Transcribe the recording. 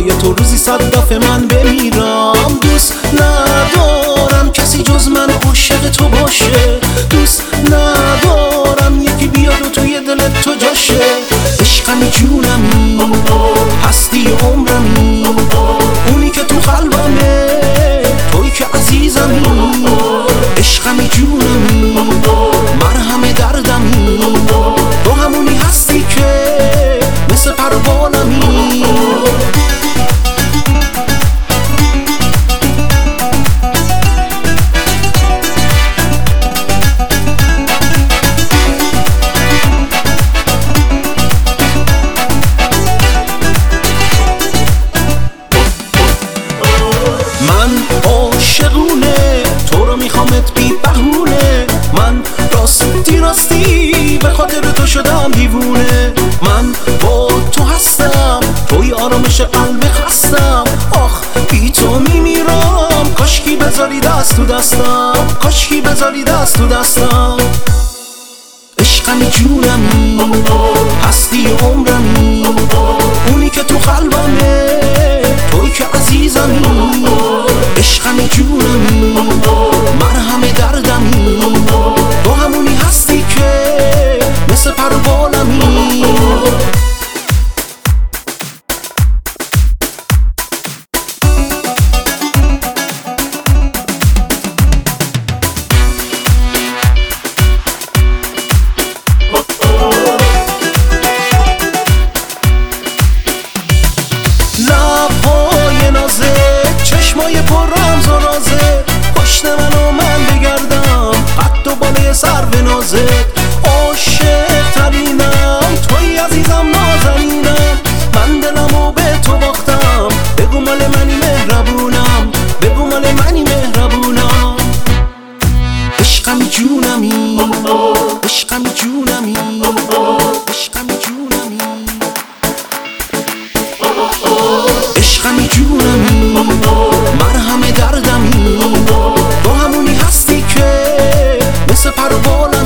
برای تو روزی 100 دفعه من بمیرم. دوست ندارم کسی جز من عاشق تو باشه، دوست ندارم یکی بیاد و توی دلت تو جاشه. عشقمی جونمی، هستی عمرمی، اونی که تو قلبمه، توی که عزیزمی. عشقمی جونمی، مرهم دردمی، تو همونی هستی که مثل پروانمی. من عاشقونه تو رو میخوامت بی بهونه، من راستی به خاطر تو شدم دیوونه. من با تو هستم، توی آرامش قلب خستم. آخ بی تو میمیرم، کاشکی بذاری دست تو دستم، کاشکی بذاری دست تو دستم. عشقمی جونمی، هستی عمرمی، اونی که تو قلبمه، توی که عزیزمی. عشقمی جونمی، مرهم دردمی، تو همونی هستی که مثل پروانمی. لبهای نازه، چشمای پر رمز و رازه، پشت منو من بگردم، قد و بالای سر به نازه. عاشق ترینم توی عزیزم نازنینم، من دلمو به تو باختم، بگو مال منی مهربونم، بگو مال منی مهربونم. عشقمی جونمی، عشقمی جونمی، عشقمی جونمی، عشقمی جونمی، مرهم دردمی، تو همونی هستی که مثل پروانه.